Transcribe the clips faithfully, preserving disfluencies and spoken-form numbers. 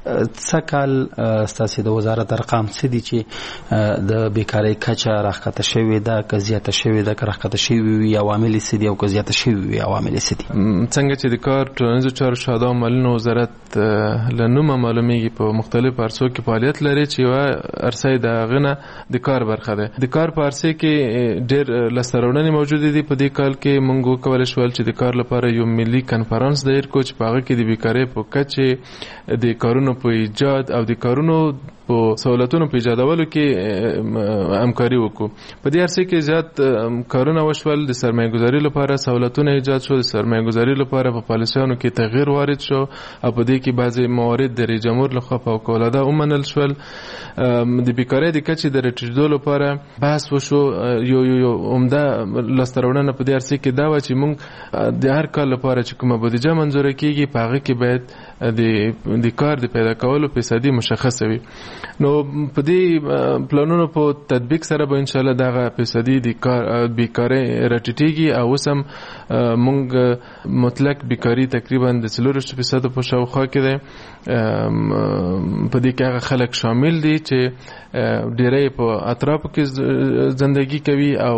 څه کال ستاسو د وزارت ارقام څه دي چې د بیکارۍ کچه راښکته شوې ده که زیاته شوې ده که راښکته شوې وي عوامل څه دي او که زیاته شوې وي عوامل څه دي؟ څنګه چې د کار ټولنیزو چارو شاده عملونو وزارت له نومه معلومیږي په مختلفو عرصو کې فعالیت لري چې یوه عرصه یې د هغه نه د کار برخه ده. د کار په عرصې کې ډېر لاسته راوړنې موجودې دي. په دې کال کې موږ وکولی شول چې د کار لپاره یو ملي کنفرانس دایر کړو چې په هغه کې د بیکارۍ په کچې د کارونو په ایجاد او د کارونو په سہولتونو په ایجادولو کې همکاري وکړو. په دې عرصه کې زیات کارونه وشول. د سرمایه‌ګذاري لپاره سہولتونه ایجاد شو. د سرمایه‌ګذاري لپاره په پالیسیانو کې تغییر وارد شو او په دې کې بعضي موارد د رئیس جمهور لخوا فوق‌العاده ومنل شول. د بیکارۍ د کچې د راټیټېدو لپاره بحث وشو. یو یو عمده لاسته راوړنه په دې عرصه کې دا وه چې موږ د هر کال لپاره چې کومه بودیجه منظوره کیږي په هغه کې باید د د کار د پیدا کولو فیصدي مشخصه وي. نو په دې پلانونو په تطبیق سره به ان شاء الله دغه فیصدي د کار بیکارۍ راټیټېږي او اوس هم موږ مطلق بیکاري تقریبا د څلور فیصد په شاوخوا کې ده. په دې کې هغه خلک شامل دي چې ډېری په اطرافو کې زندگی کوي او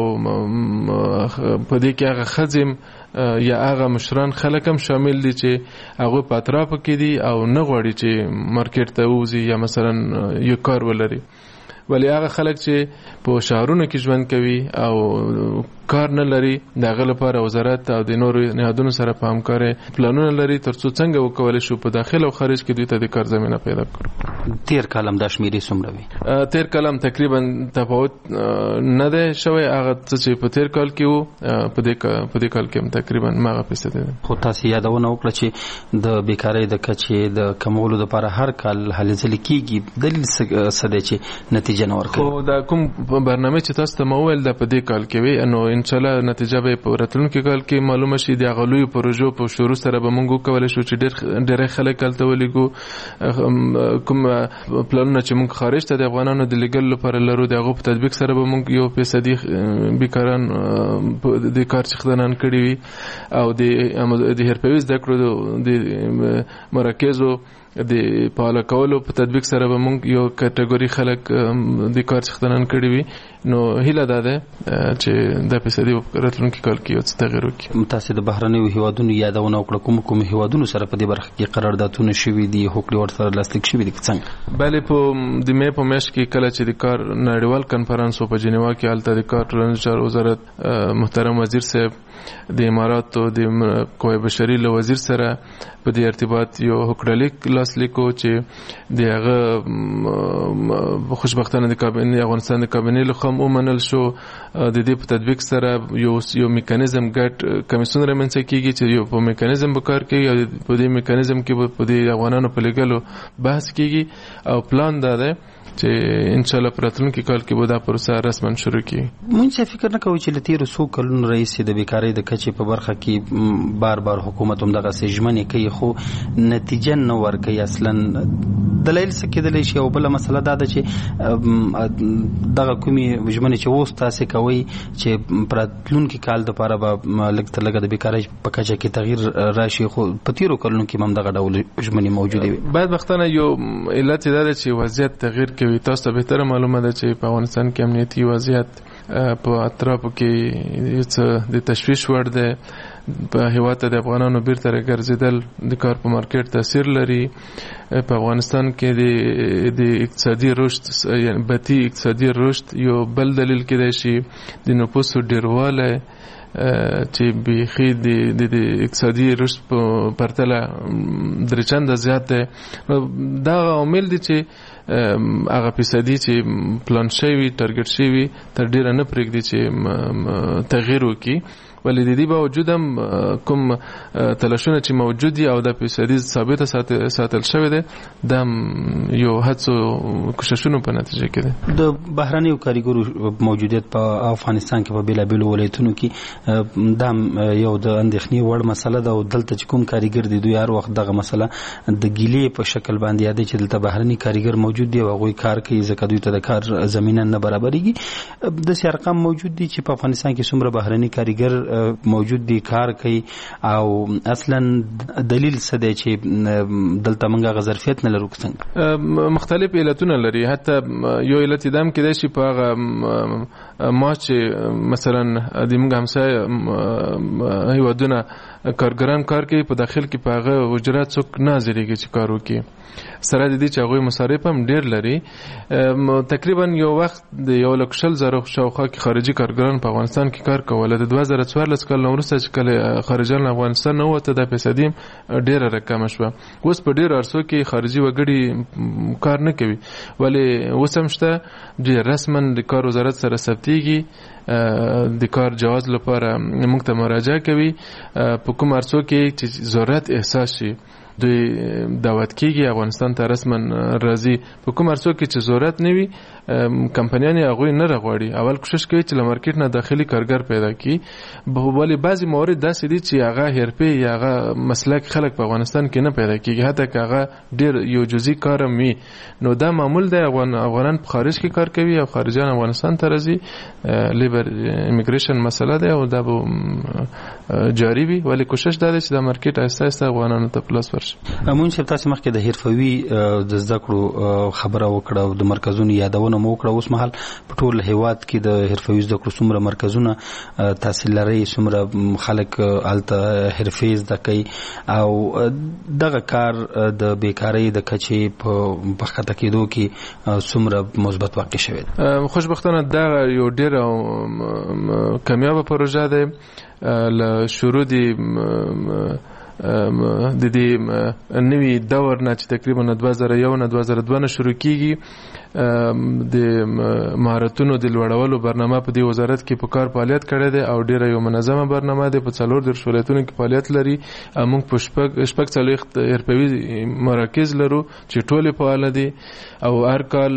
په دې کې هغه ښځې یا هغه مشران خلک هم شامل دي چې هغوی په اطرافو کې دي او نه غواړي چې مارکیټ ته ووځي یا مثلا یو کار ولري. ولی هغه خلک چې په شهرونو کې ژوند کوي او کار نه لري د هغه لپاره وزارت او د نورو نهادونو سره په همکارۍ پلانونه لري ترڅو څنګه وکولی شو په داخل او خارج کې دوی ته د کار زمینه پیدا کړو. تیر کال هم دا شمیرې څومره وي؟ تیر کال هم تقریبا تفاوت نه دی شوی. هغه څه چې په تیر کال کې وو په دې په دې کال کې هم تقریبا هماغه فیصد دی. خو تاسو یادونه وکړه چې د بیکارۍ د کچې د کمولو لپاره هر کال هلې ځلې کیږي. دلیل څه دی چې نتیجه نه ورکوي؟ خو دا کوم برنامه چې تاسو ته مو وویل دا په دې کال کې وي نو ان شاء الله نتیجه به په راتلونکي کال کې معلومه شي. د هغه لویو پروژو په شروع سره به موږ وکولی شو چې ډېر ډېری خلک هلته ولیږو. کوم پلانونه چې موږ خارج ته د افغانانو د لیږلو لپاره لرو د هغو په تطبیق سره به موږ یو فیصدي بیکاران د کار څښتنان کړي وي او د حرفوي زده کړو د مراکزو د فعاله کولو په تطبیق سره به موږ یو کټګوري خلک د کار څښتنان کړي وي. نو هیله دا ده چې د فیصدي راتلونکي کال کې یو څه تغیر وکړي. تاسو د بهرنیو هیوادونو یادونه وکړه. کوم کوم هیوادونو سره په دې برخه کې قراردادونه شوي دي هوکړې ورسره لاسلیک شوي دي څنګه؟ بله په د مې په میاشت کې کله چې د کار نړیوال کنفرانس په جنیوا کې هلته د کار ټولنیز چارو وزارت محترم وزیر صاحب د اماراتو د قوه بشري له وزیر سره په دې ارتباط یو هوکړلیک لاسلیک چې د هغه خوشبختانه د کابینې افغانستان د کابینې لخوا ومنل شو. د دې په تطبیق سره یو یو میکانیزم ګډ کمیسیون رامنځته کیږي چې یو په میکانیزم به کار کوي او په دې میکانیزم کې په دې افغانانو په لګلو بحث کیږي او پلان دا ده چې ان شاء الله راتلونکي کال کې به دا پروسه رسما شروع کیږي. موږ فکر نه کوو چې له تیرو څو کلونو راهیسې د بیکارۍ د کچې په برخه کې بار بار حکومت هم دغسې ژمنې کوي خو نتیجه نه ورکوي. اصلا دلایل څه کېدلی شي او بله مسله دا ده چې دغه کومې ژمنې چې اوس تاسې کوئ چې په راتلونکي کال دپاره به لږ تر لږه د بیکارۍ په کچه کې تغییر راشي خو په تیرو کلونو کې هم دغه ډول ژمنې موجودې وي. باید وختانه یو علت دا ده چې وضعیت تغییر کوي. تاسو ته بهتره معلومه ده چې په افغانستان کې امنیتي وضعیت په اطرافو کې یو څه د تشویش وړ دی. په هیواد ته د افغانانو بیرته راګرځېدل د کار په مارکیټ تاثیر لري. په افغانستان کې د اقتصادي رشد یعنی بطي اقتصادي رشد یو بل دلیل کېدای شي د نفوسو ډېروالی چې بیخي د اقتصادي رشد په پرتله درې چنده زیات دی. دا عوامل دي چې هغه فیصدي چې پلان شوي ټارګټ شوي تر ډېره نه پرېږدي چې تغییر وکړي. ولی د دې باوجود هم کوم تلاشونه چې موجود دي او د فیصدي ثابته ساتل شوی دی دا یو هڅو کوششونو په نتیجه کې دی. د بهرنیو کاریګرو موجودیت په افغانستان کې په بیلابیلو ولایتونو کې دا یو د اندېښنې وړ مسله ده او دلته چې کوم کاریګر دي دوی هر وخت دغه مسله د ګیلې په شکل باندې یادوي چې دلته بهرني کاریګر موجود دي او هغوی کار کوي ځکه دوی ته د کار زمینه نه برابرېږي. داسې ارقام موجود دي چې په افغانستان کې څومره بهرني کاریګر موجود دي کار کوي او اصلا دلیل څه دی چې دلته موږ غظرفیت نه لرو څنګه؟ مختلف علتونه لري. حتی یو علت دام کې دی چې په هغه ما چې مثلا د موږ همسایه هیوادونه کارګران کار کوي په داخل کې په هغه اجرت څوک نه حاضرېږي چې کار وکړي، سره د دې چې هغوی مصارف هم ډېر لري. تقریبا یو وخت د یو لک شل زره شاوخوا کې خارجي کارګران په افغانستان کې کار کوله. د دوه زره څوارلس کال نه وروسته چې کله خارجیان له افغانستان نه ووته دا فیصدي ډېره راکمه شوه. اوس په ډېرو عرصو کې خارجي وګړي کار نه کوي، ولې اوس هم شته ډېر رسما د کار وزارت سره ثبتېږي، د کار جواز لپاره موږ ته مراجعه کوي. په کوم عرصو کې چې ضرورت احساس شي دوی دعوت کیږي افغانستان ته رسما راځي. په کوم عرصو کې چې ضرورت نه وي کمپنیان هغوی نه راغواړي، اول کوشش کوي چې له مارکیټ نه داخلي کارګر پیدا کړي. ولې بعضې موارد داسې دي چې هغه حرفې یا هغه مسلک خلک په افغانستان کې نه پیدا کیږي، حتی که هغه ډېر یو جزئی کار هم وي. نو دا معمول دی افغان افغانان په خارج کې کار کوي او خارجیان افغانستان ته راځي. لیبر امیګریشن مسله ده او دا به جاری وي، ولې کوشش دا دی چې دا مارکیټ آهسته آهسته افغانانو ته پلاس ورشي. مونږ چې تاسو مخکې د حرفوي د زده کړو خبره وکړه او د مرکزونو یادونه مو وکړه، اوس مهال په ټول هیواد کې د حرفوي زده کړو څومره مرکزونه تحصیل لري، څومره خلک هلته حرفې زده کوي او دغه کار د بیکارۍ د کچې په ښکته کېدو کې څومره مثبت واقع شوی دی؟ خوشبختانه دا یو ډېره کامیابه پروژه ده. له شروع دی د دې نوي دور نه چې تقریبا دوه زره یو نه دوه زره دوه نه شروع کیږي، د مهارتونو د لوړولو برنامه په دې وزارت کې په کار فعالیت کړی دی او ډیره یو منظمه برنامه ده. په څلور دېرش ولایتونو کې فعالیت لري. موږ په شپږ شپږ څلوېښت حرفوي مراکز لرو چې ټولې فعاله دي او هر کال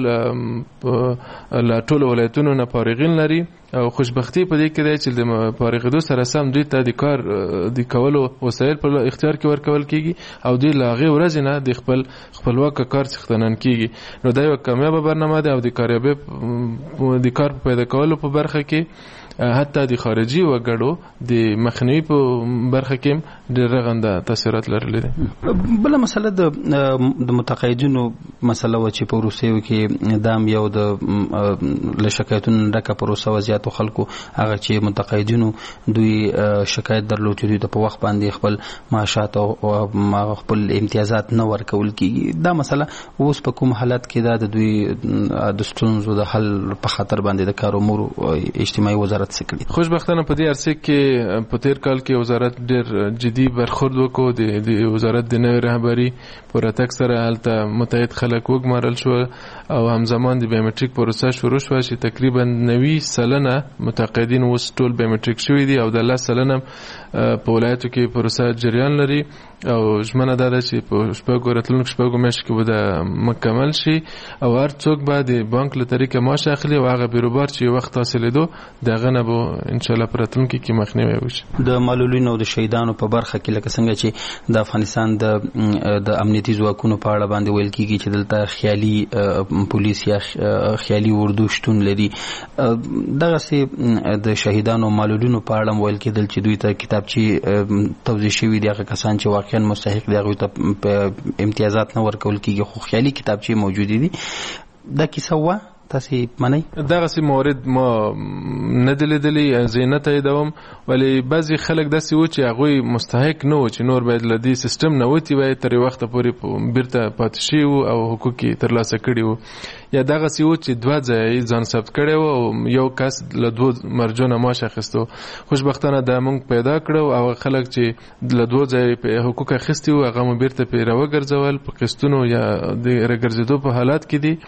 له ټولو ولایتونو نه فارغین لري. او خوشبختی په دې کې دی چې د فارغېدو سره سم دوی ته د کار د کولو وسایل په اختیار کې ورکول کېږي او دوی له هغې ورځې نه د خپل خپلواکه کار څښتنان کېږي. نو دا یوه کامیابه برنامه ده او د کاریابۍ د کار په پیدا کولو په برخه کې حتی د خارجي وګړو د مخنیوي په برخه کې ډېر رغنده تاثیرات لرلي دي. بله مسله د متقاعدینو مسله وه چې په وروستیو کې دا هم یو د له شکایتونو ډکه پروسه وه. زیاتو خلکو هغه چې متقاعدینو دوی شکایت درلود چې دوی ته په وخت باندې خپل معاشات او خپل امتیازات نه ورکول کېږي. دا مسله اوس په کوم حالت کې دا د دوی د ستونزو د حل په خاطر باندې د کار امور اجتماعي وزارت څه کړي؟ خوشبختانه په دې عرصه کې په تیر کال کې وزارت ډېر جدي برخورد وکړو. د وزارت د نوې رهبري په راتګ سره هلته متحد خلک وګمارل شو او همزمان د بایومټریک پروسه شروع شوه چې تقریبا نوي سلنه متقاعدین اوس ټول بایومټریک شوي دي او د لس سلنه په ولایتو کې پروسه جریان لري او ژمنه دا ده چې په شپږو راتلونکو شپږو میاشتو کې به دا مکمل شي او هر څوک به د بانک له طریقه معاش اخلي او هغه بیروبار چې یو وخت حاصلېدو د هغه نه به انشاءالله په راتلونکي کې مخنیوی وشي. د معلولینو او د شهیدانو په برخه کې لکه څنګه چې د افغانستان د د امنیتي ځواکونو په اړه باندې ویل کېږي چې دلته خیالي پولیس یا خیالي اردو شتون لري، دغسې د شهیدانو او معلولینو په اړه ویل کېدل چې دوی ته کتابچې توضیح شوي دي، هغه کسان چې واقعا مستحق دي هغوی ته امتیازات نه ورکول کېږي خو خیالي کتابچې موجودې دي. دا کیسه وه تاسې منئ؟ دغسې موارد ما نه دي لیدلي، زه یې نه تاییدوم، ولې بعضې خلک داسې وو چې هغوی مستحق نه وو چې نور باید له دې سیسټم نه وتي وای تر یو وخته پورې بیرته پاتې شوي وو او حقوق یې ترلاسه کړي وو، یا دغسې وو چې دوه ځایه ځان ثبت کړی وو او یو کس له دوو مرجو نه معاش اخیستو. خوشبختانه دا موږ پیدا کړو او خلک چې له دوو ځایه حقوق اخیستي وو هغه مو بیرته پرې راوګرځول په قسطونو یا د راګرځېدو په حالات کې دي.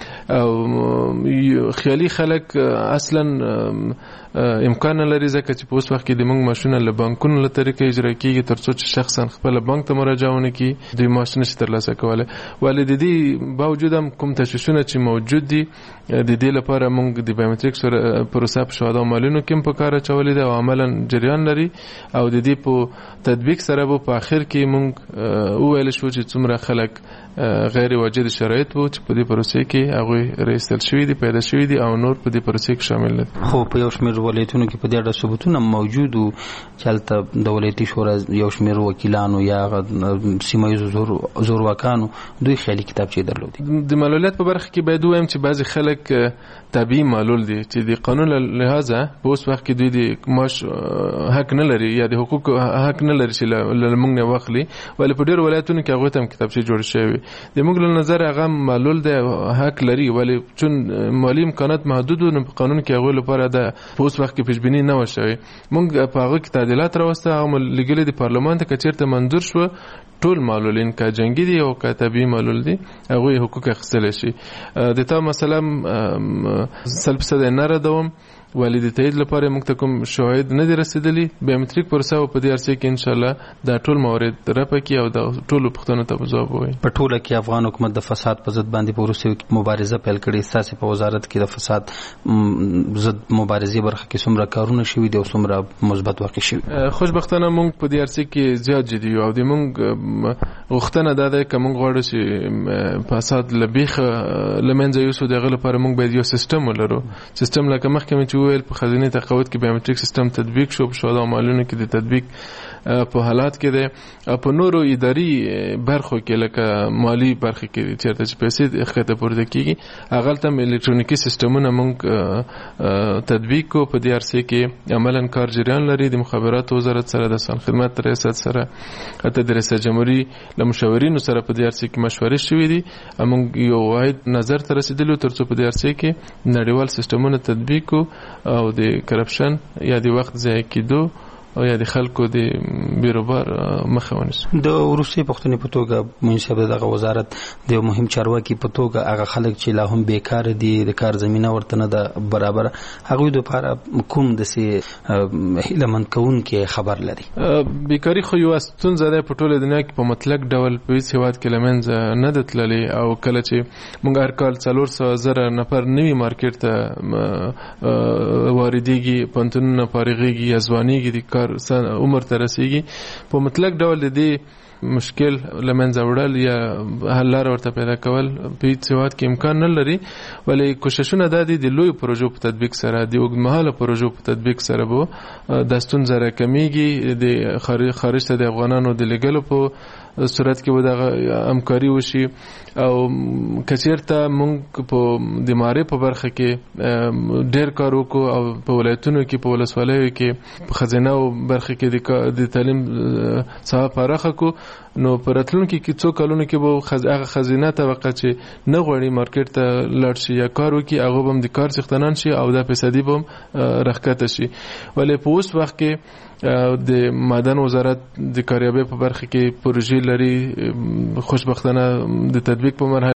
او خیالي خلک اصلا امکان لري ځکه چې په اوس وخت کې د موږ معاشونه له بانکونو له طریقې اجرا کېږي تر څو چې شخصا خپله بانک ته مراجعه ونه کړي دوی معاش نشي ترلاسه کولی. ولې د دې باوجود هم کوم تشویشونه چې موجود دي د دې لپاره موږ د بایومټریک پروسه په شهدا او مالونو کې هم په کار اچولې ده او عملا جریان لري او د دې په تطبیق سره به په آخر کې موږ وویل شو چې څومره خلک غیر واجد شرایط وو چې په دې پروسې کې هغه رئیسل شوی دي پیدا شوی دي او نور په دې پروسې کې شامل دي. خو په یو شمېر ولایتونو کې په دې اړه ثبوتونه موجود وو چې هلته د ولایتي شورا یو شمېر وکیلانو یا سیمه ییزو زور زورواکانو دوی خیالي کتابچې درلودې. د معلولیت په برخه کې باید ووایم چې بعضې خلک طبیعي معلول دي چې د قانون له لحاظه په اوس وخت کې دوی د معاش حق نه لري یا د حقوق حق نه لري چې له موږ نه واخلي، ولې په ډېرو ولایتونو کې هغوی ته هم کتابچې جوړې شوې. د موږ له نظر هغه معلول دی حق لري، ولې چون مالي امکانات محدود وو نو په قانون کې هغوی لپاره د په اوس وخت کې پیشبیني نه وه شوې. موږ په هغه کې تعدیلات راوسته، هغه مو لګلې د پارلمان ته که چېرته منظور شوه ټول معلولین که جنگي دي او که طبیعي معلول دي هغوی حقوق اخیستلی شي. د تا مثلا سل فیصده نه ردوم، ولی د تایید لپاره موږ ته کوم شواهد نه دي رسیدلي. بایومتریک پروسه په دې ارسې کې انشاءالله دا ټول موارد رفع کړي او د ټولو پوښتنو ته ځواب ووایي. په ټوله کې افغان حکومت د فساد په ضد باندې په وروستیو مبارزه پیل کړې. ستاسې په وزارت کې د فساد ضد مبارزې برخه کې څومره کارونه شوي دي او څومره مثبت واقع شوي؟ خوشبختانه موږ په دې ارسې کې زیات جدي یو او د موږ غوښتنه دا ده که موږ غواړو چې فساد له بیخه له منځه یوسو، د هغه لپاره موږ باید یو سیستم ولرو. سیستم لکه مخکې مې چې ویل په خزینې تقاعد کې بایومتریک سیستم تطبیق شو، په شهدا مالونو کې د تطبیق په حالات کې ده، او په نورو اداري برخو کې لکه مالی برخه کې چېرته چې پیسې ښکته پورته کېږي هغلته هم الکترونیکي سیستمونه موږ تطبیق کو. په دې عرصې کې عملاً کار جریان لري د مخابراتو وزارت سره، د سان خدمت ریاست سره، حتی د ریاست جمهوري له مشاورینو سره په دې عرصې کې مشورې شوې دي. موږ یو واحد نظر ته رسېدلو تر څو په دې عرصې کې نړیوال سیستمونه تطبیق کو او د کرپشن یا د وخت ضایع کېدو او یا د خلکو د بیروبار مخه ونیسو. د وروستۍ پوښتنې په توګه مونږ صاحب دغه وزارت د یو مهم چارواکي په توګه هغه خلک چې لا هم بیکاره دي، د کار زمینه ورته نه ده برابره، هغوی دپاره کوم داسې هیلهمند کوونکی خبر لري؟ بیکاري خو یوه ستونزه ده په ټوله دنیا کې په مطلق ډول په هېڅ هېواد کې له منځه نه ده تللې. او کله چې موږ هر کال څلور سوه زره نفر نوي مارکېټ ته واردېږي، پوهنتونونه فارغېږي یا ځوانېږي، د کار عمر ته رسیږي، په مطلق ډول د دې مشکل له منځه وړل یا حل لاره ورته پیدا کول په هېڅ هېواد کې امکان نه لري. ولې کوششونه دا دي د لویو پروژو په تطبیق سره، د اوږدمهاله پروژو په تطبیق سره به دا ستونزه راکمیږي. د خارج ته د افغانانو د لېږلو په صورت کې به دغه همکاري وشي. او که چېرته موږ په د مارې په برخه کې ډېر کار وکړو او په ولایتونو کې په ولسوالیو کې په خزینهو برخه کې د تعلیم ساحه پراخه کړو، نو په راتلونکي کې څو کلونو کې به هغه خزینه طبقه چې نه غواړي مارکېټ ته لاړ شي یا کار وکړي هغه به هم د کار څښتنان شي او دا فیصدي به هم راښکته شي. ولې په اوس وخت کې د معدن وزارت د کاریابۍ په برخه کې پروژې لري، خوشبختانه د تطبیق په مرحله